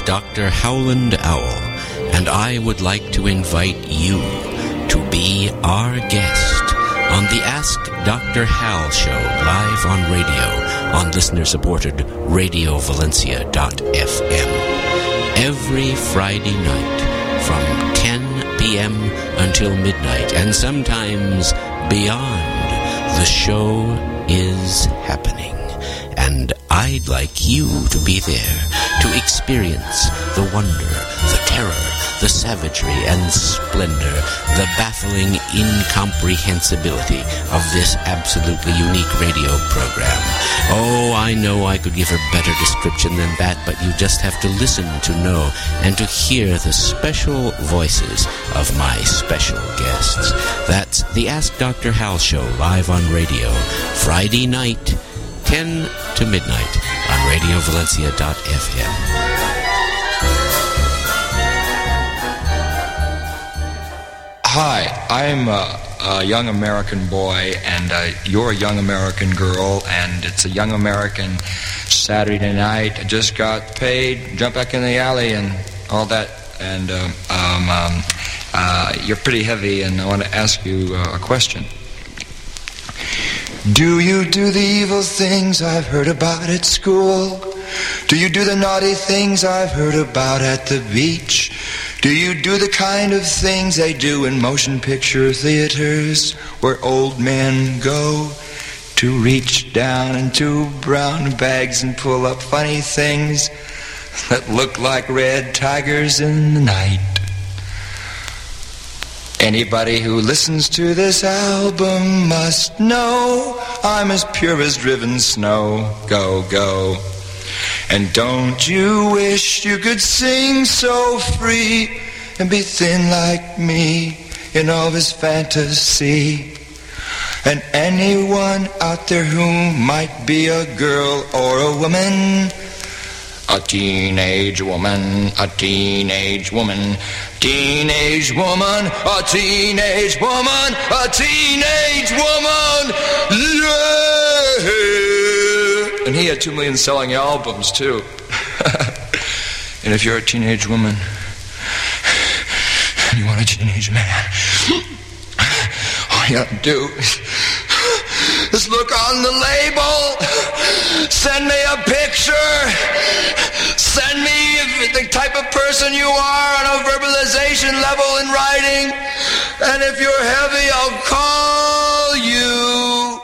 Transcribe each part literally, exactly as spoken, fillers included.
Doctor Howland Owl, and I would like to invite you to be our guest on the Ask Doctor Hal show live on radio on listener-supported radio valencia dot f m every Friday night from ten p.m. until midnight, and sometimes beyond. The show is happening, and I'd like you to be there to experience the wonder, the terror, the savagery and splendor, the baffling incomprehensibility of this absolutely unique radio program. Oh, I know I could give a better description than that, but you just have to listen to know and to hear the special voices of my special guests. That's the Ask Doctor Hal show live on radio, Friday night, ten to midnight on radio valencia dot f m. Hi, I'm a, a young American boy, and uh, you're a young American girl, and it's a young American Saturday night. I just got paid, jump back in the alley, and all that. And um, um, um, uh, you're pretty heavy, and I want to ask you uh, a question. Do you do the evil things I've heard about at school? Do you do the naughty things I've heard about at the beach? Do you do the kind of things they do in motion picture theaters, where old men go to reach down into brown bags and pull up funny things that look like red tigers in the night? Anybody who listens to this album must know I'm as pure as driven snow. Go, go. And don't you wish you could sing so free and be thin like me in all this fantasy? And anyone out there who might be a girl or a woman, a teenage woman, a teenage woman, teenage woman, a teenage woman, a teenage woman, yeah! And he had two million selling albums, too. And if you're a teenage woman and you want a teenage man, all you have to do is look on the label, send me a picture, send me the type of person you are on a verbalization level in writing, and if you're heavy, I'll call you.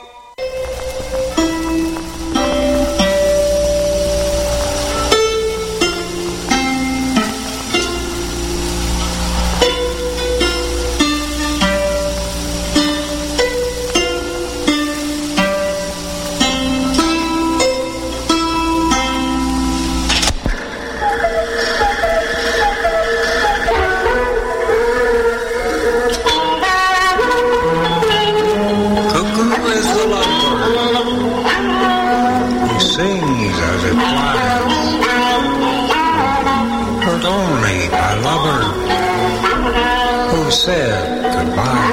Said goodbye.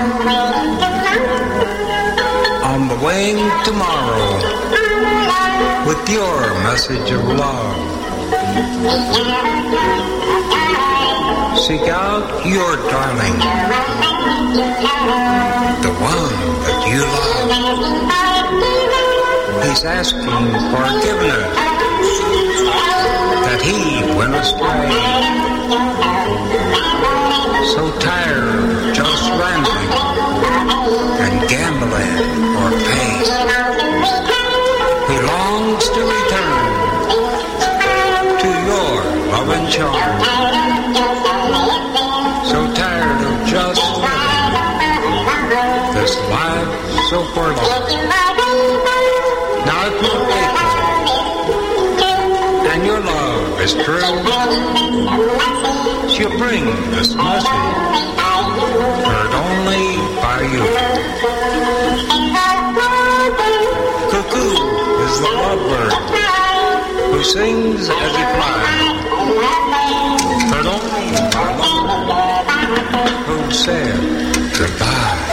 On the wing tomorrow with your message of love. Seek out your darling, the one that you love. He's asking forgiveness that he went astray. So tired of just rambling and gambling for pain. He longs to return to your love and charm. So tired of just living this life so forlorn. Now if you're faithful and your love is true, she'll bring this message, heard only by you. Cuckoo is the lovebird who sings as he flies, heard only by love who said goodbye.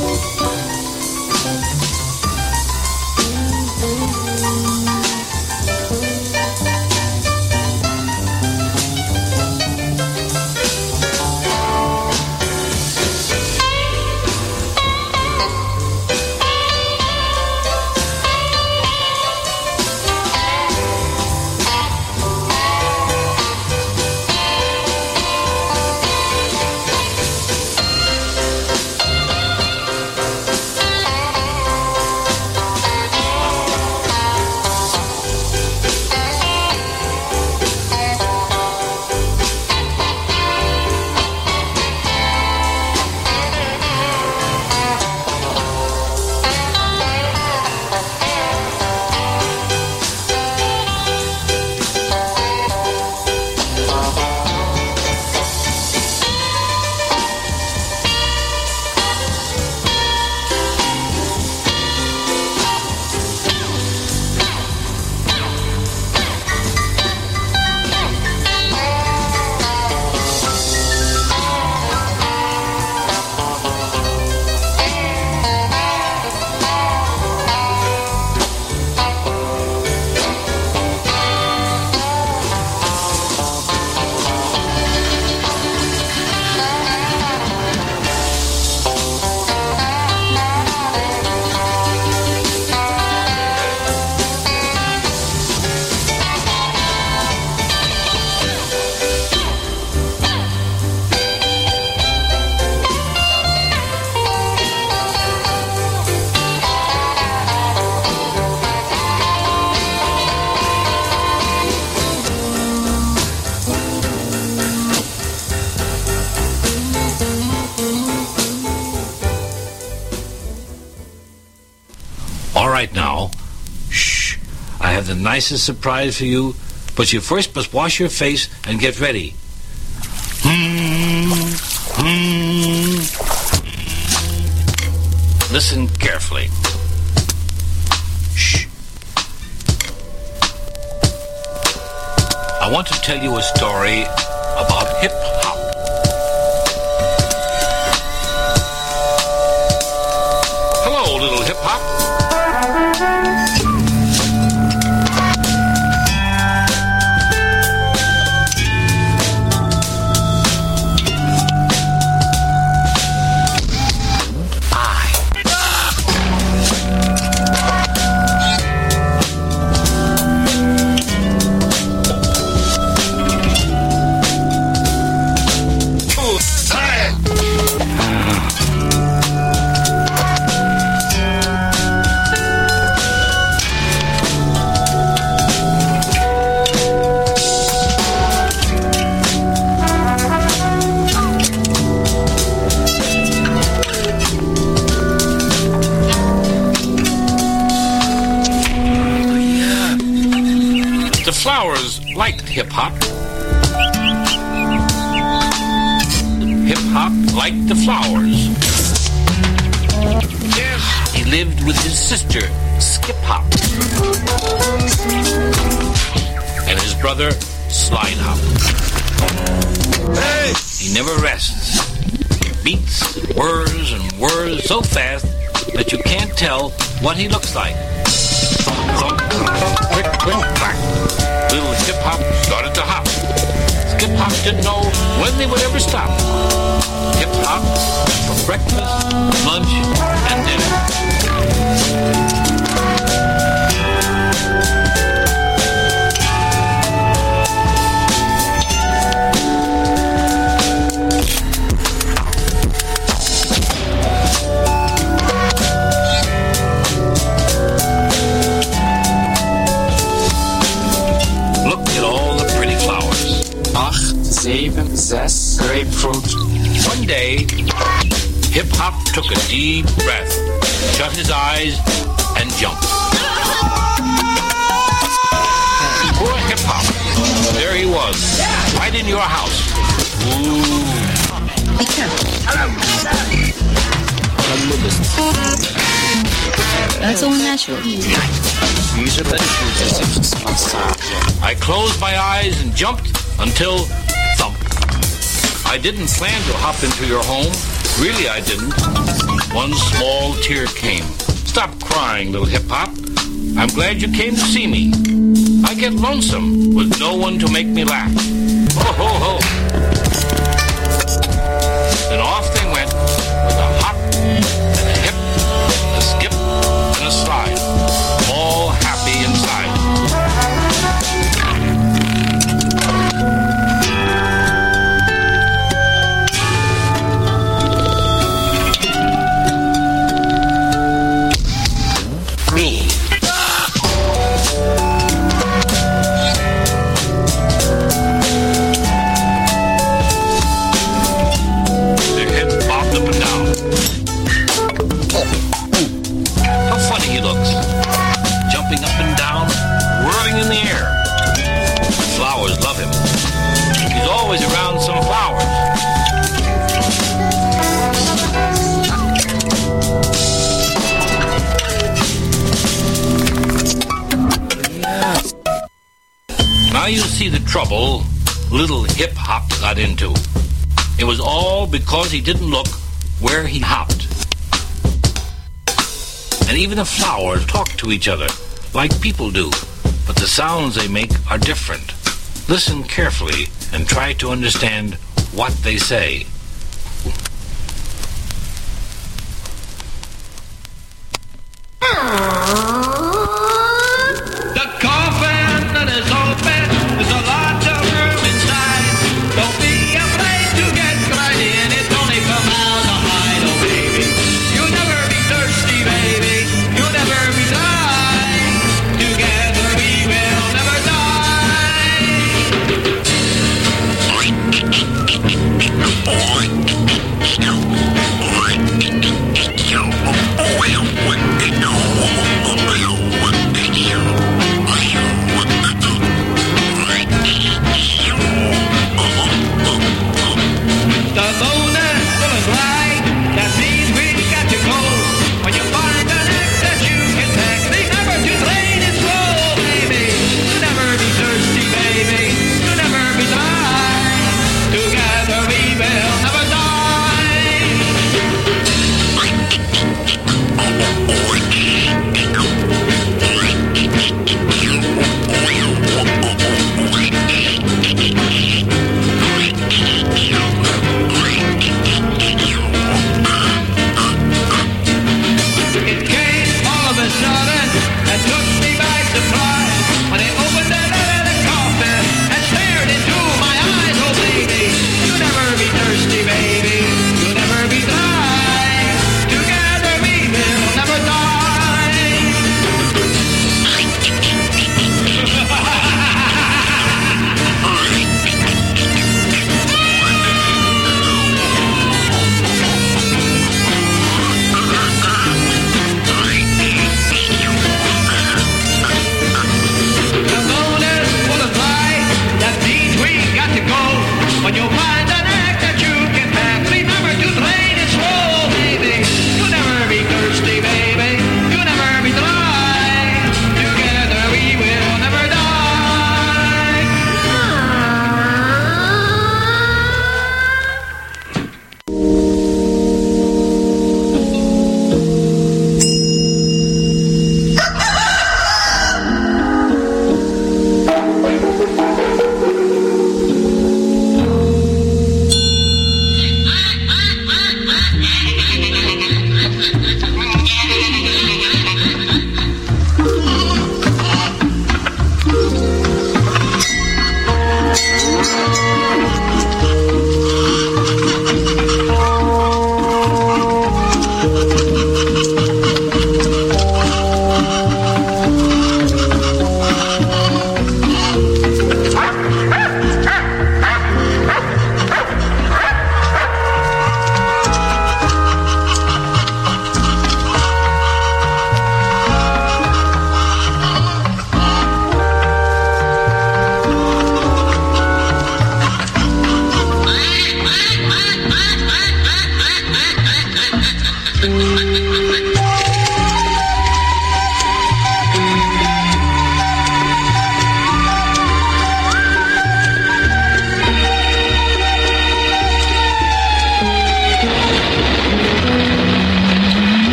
Right now, shh, I have the nicest surprise for you, but you first must wash your face and get ready. Hmm, hmm. Listen carefully. Shh. I want to tell you a story about hip-hop. Hello, little hip-hop. Flowers liked hip-hop. Hip-hop liked the flowers. Yes, he lived with his sister, Skip-Hop, and his brother, Slide-Hop. Hey! He never rests. He beats and whirs and whirs so fast that you can't tell what he looks like. Thump, thump, quick, quick, clack. Little Hip-Hop started to hop. Skip-Hop didn't know when they would ever stop. Hip-Hop for breakfast, lunch, and dinner. Zeven, zes, grapefruit. One day, Hip-Hop took a deep breath, shut his eyes, and jumped. Poor Hip-Hop. There he was, right in your house. Ooh. Be careful. That's all natural. I closed my eyes and jumped until thump. I didn't plan to hop into your home. Really, I didn't. one small tear came. Stop crying, little hip-hop. I'm glad you came to see me. I get lonesome with no one to make me laugh. Ho, ho, ho. Then off they went with a hop and a hip, a skip and a slide, all happy inside. Me. Their heads bobbed up and down. How funny he looks, jumping up and down, whirling in the air. The flowers love him. He's always around some flowers. Now you see the trouble little Hip Hop got into. It was all because he didn't look where he hopped. And even the flowers talk to each other like people do, but the sounds they make are different. Listen carefully and try to understand what they say. The coffin that is open, there's a lot of room inside. Don't be afraid to get right in, it's only for miles to hide, oh baby. You'll never be thirsty, baby. You'll never be dry. Together we will never The moon is full of light. That means we got to go. When you find an act that you can take, remember to drain it slow, baby. You'll never be thirsty, baby. You'll never be dry. Together we will never die. It came all of a sudden and took me by surprise when they opened the lid of the coffin and stared into my eyes. Oh baby, you'll never be thirsty, baby. You'll never be dry. Together we will never The moon is full of light. That means we got to go. When you find an act that you can have, remember to drain it slow, baby. You'll never be thirsty, baby. You'll never be dry. Together we will never die.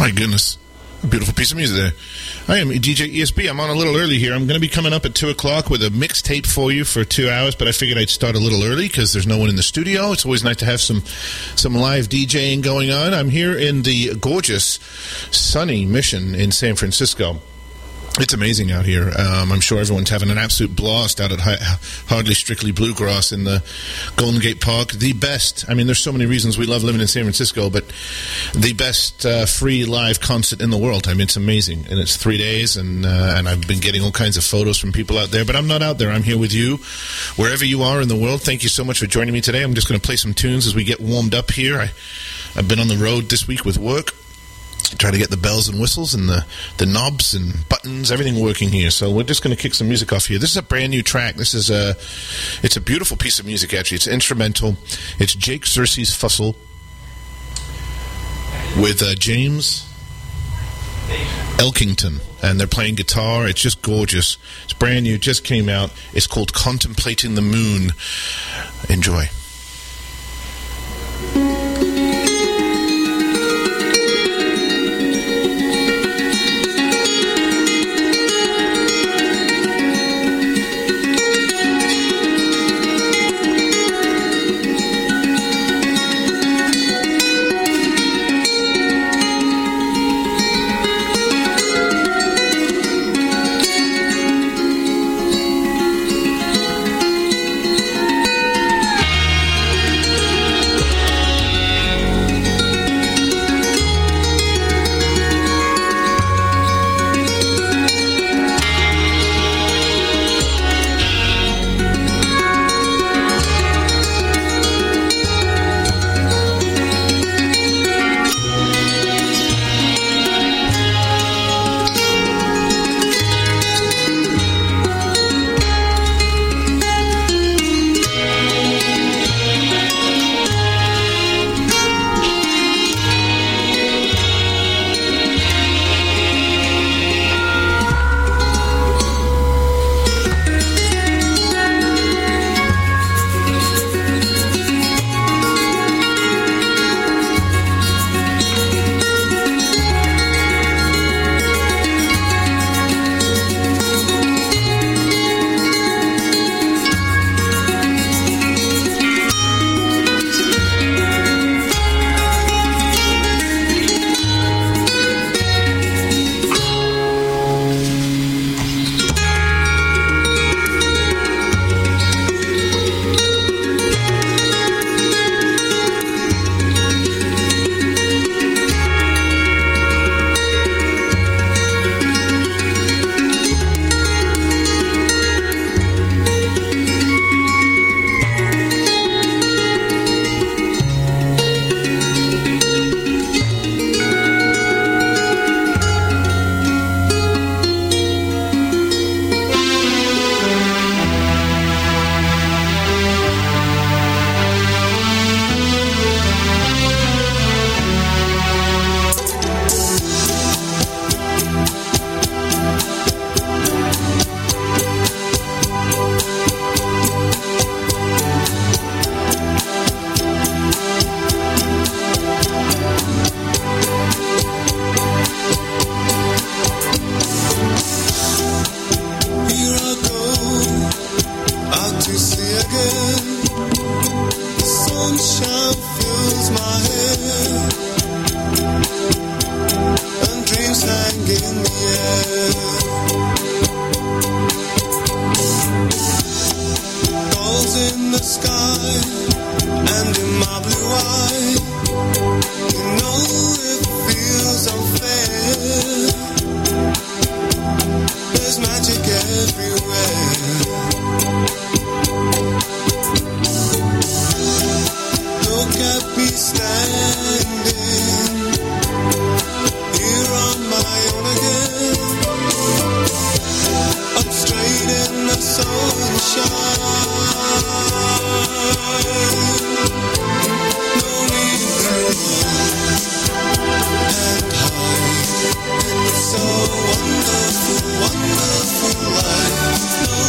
My goodness. A beautiful piece of music there. I am D J E S B. I'm on a little early here. I'm going to be coming up at two o'clock with a mixtape for you for two hours, but I figured I'd start a little early because there's no one in the studio. It's always nice to have some, some live DJing going on. I'm here in the gorgeous, sunny Mission in San Francisco. It's amazing out here. Um, I'm sure everyone's having an absolute blast out at Hi- Hardly Strictly Bluegrass in the Golden Gate Park. The best. I mean, there's so many reasons we love living in San Francisco, but the best uh, free live concert in the world. I mean, it's amazing. And it's three days, and uh, and I've been getting all kinds of photos from people out there. But I'm not out there. I'm here with you, wherever you are in the world. Thank you so much for joining me today. I'm just going to play some tunes as we get warmed up here. I, I've been on the road this week with work. Try to get the bells and whistles and the, the knobs and buttons, everything working here. So we're just going to kick some music off here. This is a brand new track. This is a, it's a beautiful piece of music, actually. It's instrumental. It's Jake Xerxes Fussell with uh, James Elkington, and they're playing guitar. It's just gorgeous. It's brand new. Just came out. It's called Contemplating the Moon. Enjoy. Wonderful, wonderful life. No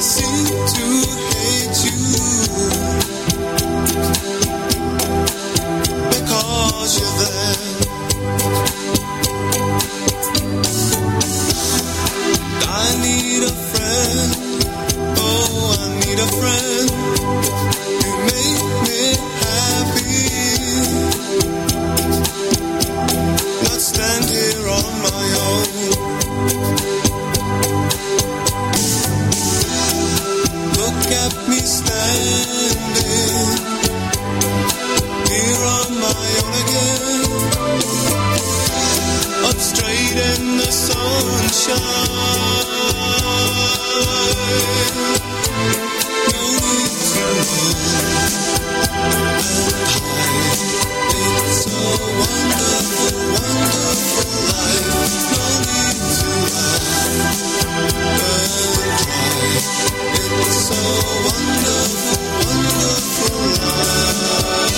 seem to hate you because you're there. I need a friend, oh, I need a friend to make me happy. Not stand here on my own. Look at me standing here on my own again, up straight in the sunshine. No need to run and hide. It's a wonderful, wonderful life. No need to laugh and cry. It's a wonderful, wonderful life.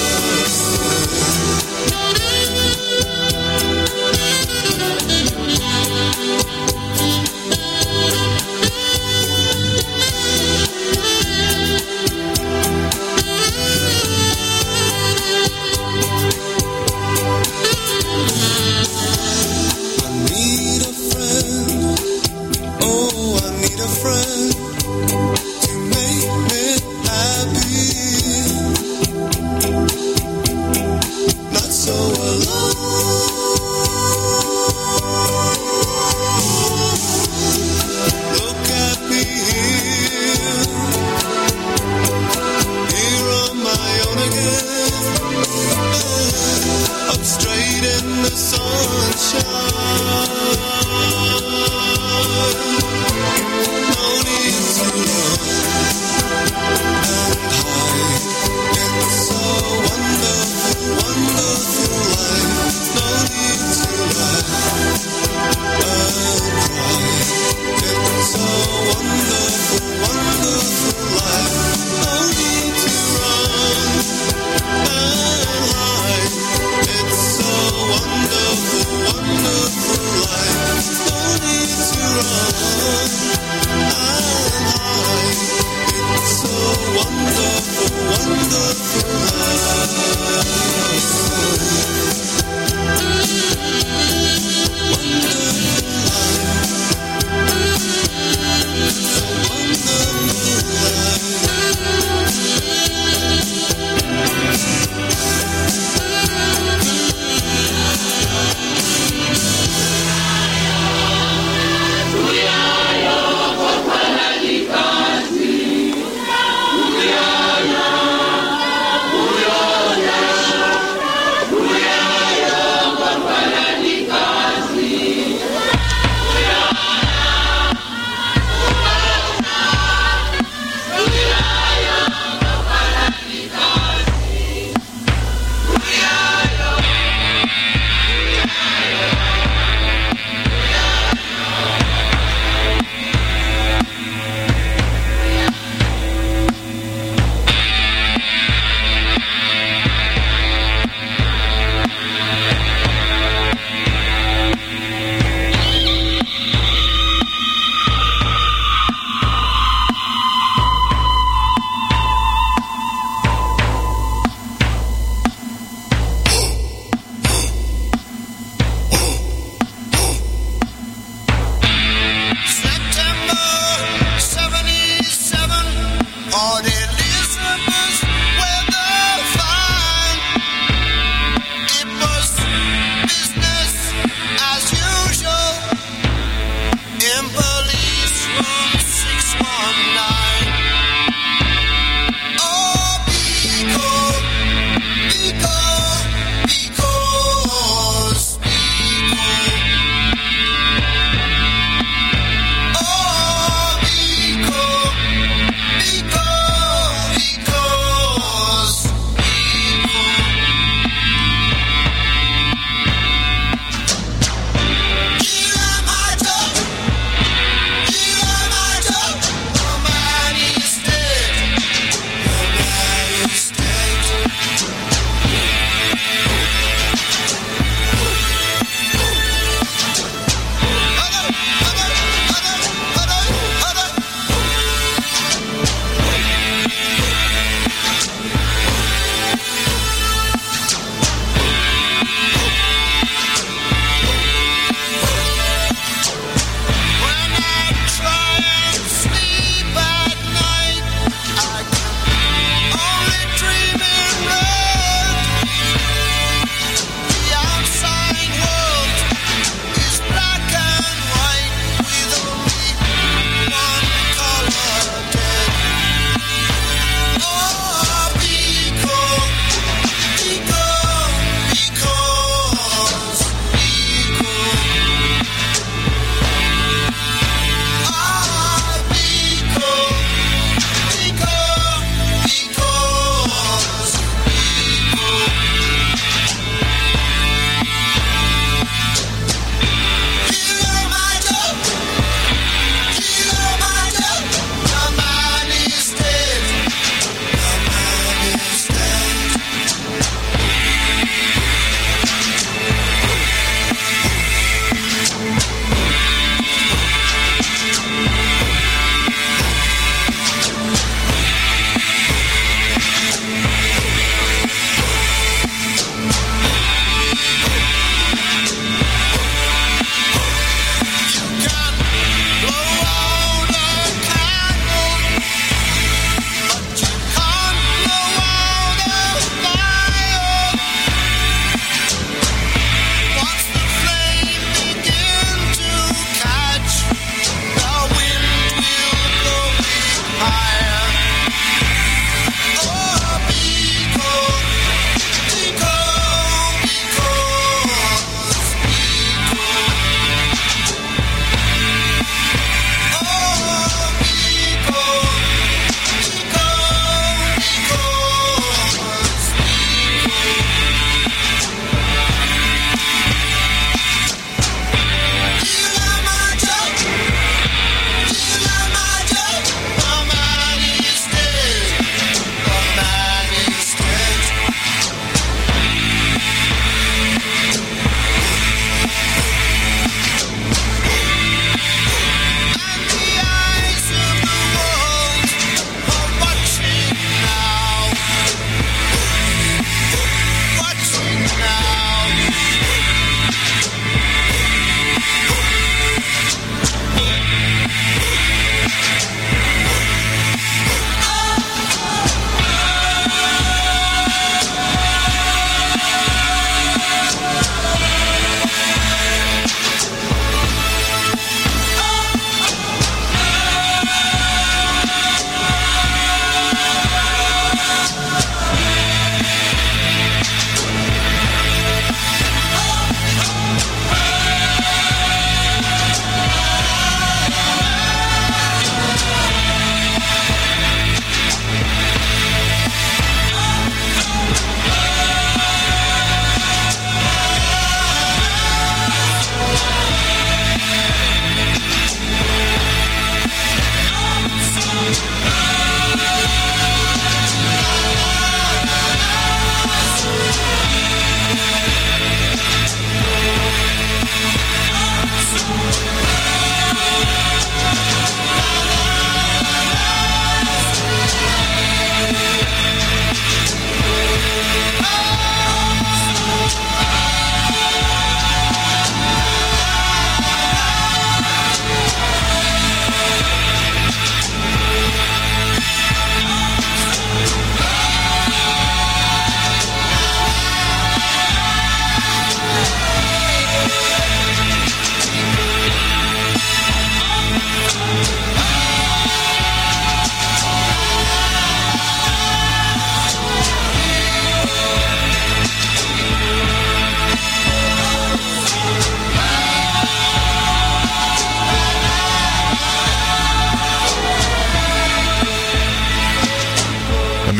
I need a friend, oh, I need a friend to make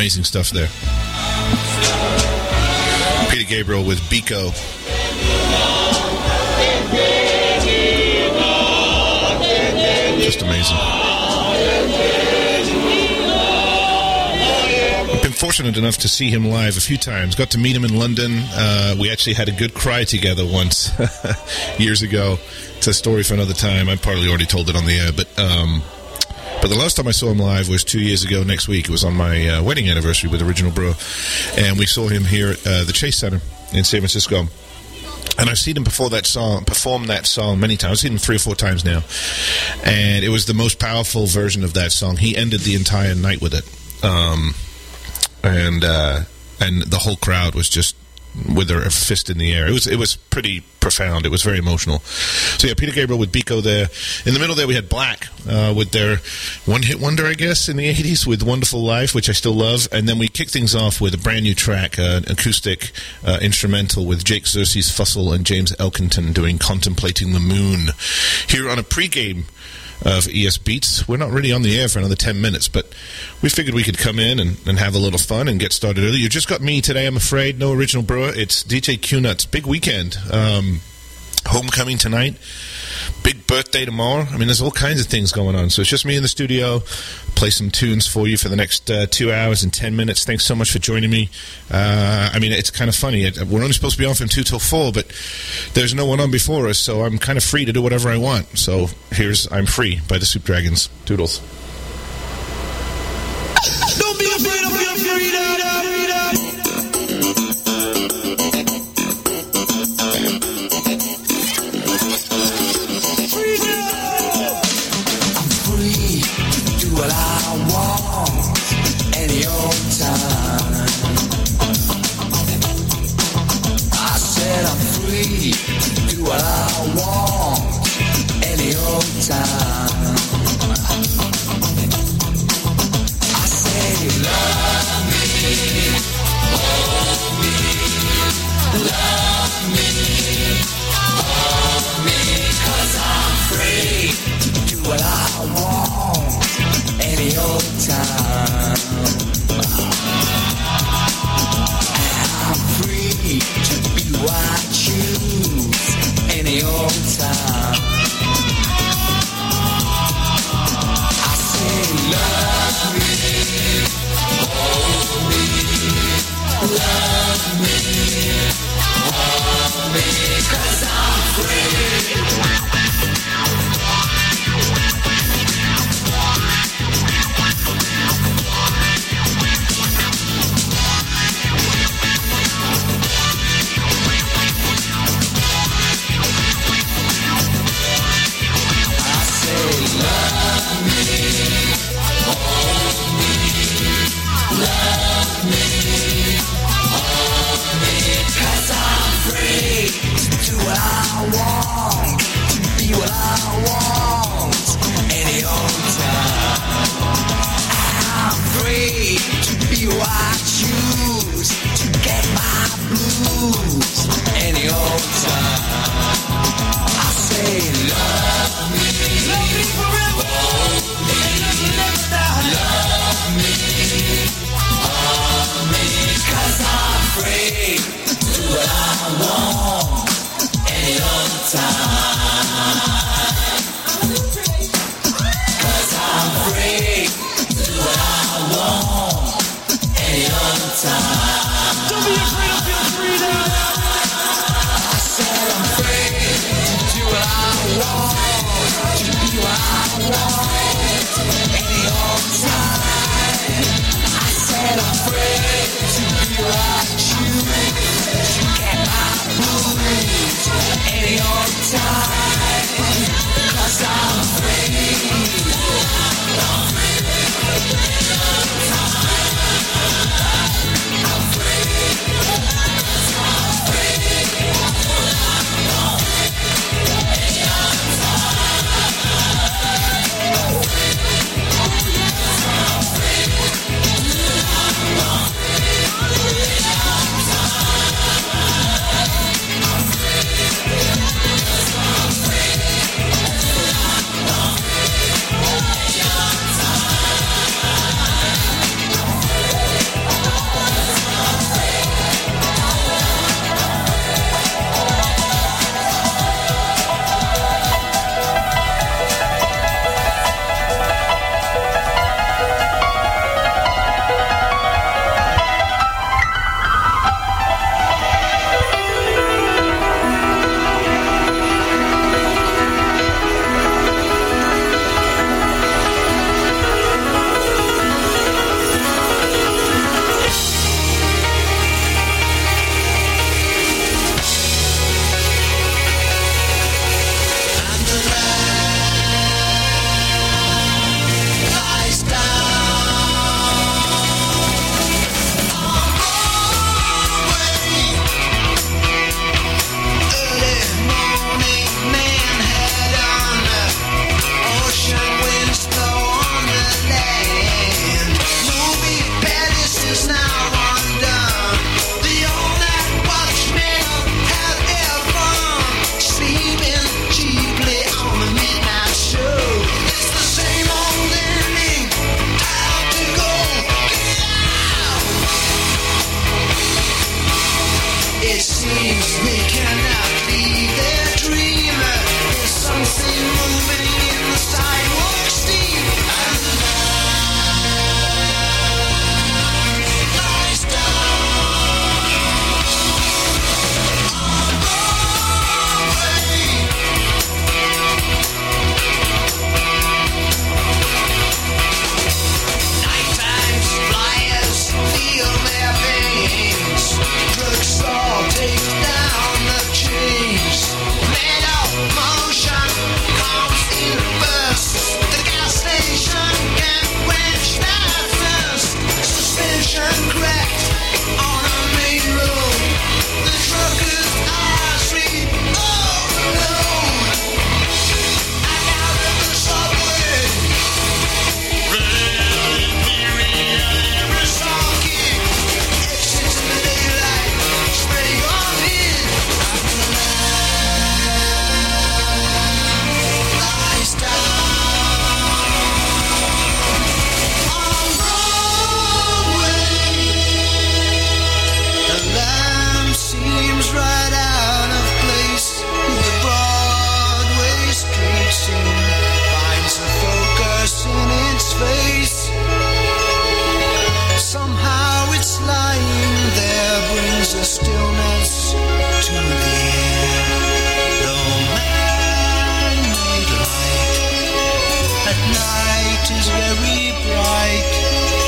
amazing stuff there. Peter Gabriel with Biko. Just amazing. I've been fortunate enough to see him live a few times. Got to meet him in London. Uh, we actually had a good cry together once years ago. It's a story for another time. I partly already told it on the air, but um, but the last time I saw him live was two years ago next week. It was on my uh, wedding anniversary with Original Brewer, and we saw him here at uh, the Chase Center in San Francisco. And I've seen him before that song, perform that song many times. I've seen him three or four times now. And it was the most powerful version of that song. He ended the entire night with it. Um, and uh, and the whole crowd was just with their fist in the air. It was it was pretty profound. It was very emotional. So yeah, Peter Gabriel with Biko there. In the middle there we had Black uh, with their one-hit wonder, I guess, in the eighties with Wonderful Life, which I still love. And then we kicked things off with a brand new track, uh, an acoustic uh, instrumental with Jake Xerxes Fussell and James Elkington doing Contemplating the Moon. Here on a pregame of E S Beats. We're not really on the air for another ten minutes, but we figured we could come in and, and have a little fun and get started early. You just got me today, I'm afraid. No Original Brewer. It's D J Q-Nuts. Big weekend. Um, homecoming tonight. Big birthday tomorrow. I mean, there's all kinds of things going on. So it's just me in the studio. Play some tunes for you for the next uh, two hours and ten minutes. Thanks so much for joining me. Uh, I mean, it's kind of funny. It, we're only supposed to be on from two till four, but there's no one on before us, so I'm kind of free to do whatever I want. So here's I'm Free by the Soup Dragons. Toodles. Don't be afraid of your freedom. What I want any old time. I said I'm free to do what I want any old time. I say love me, hold me, love me, hold me, 'cause I'm free to do what I want any old time. I'm free to be who I choose any old time. I say love me, hold me, love me, hold me, 'cause I'm free. Don't be afraid of your freedom.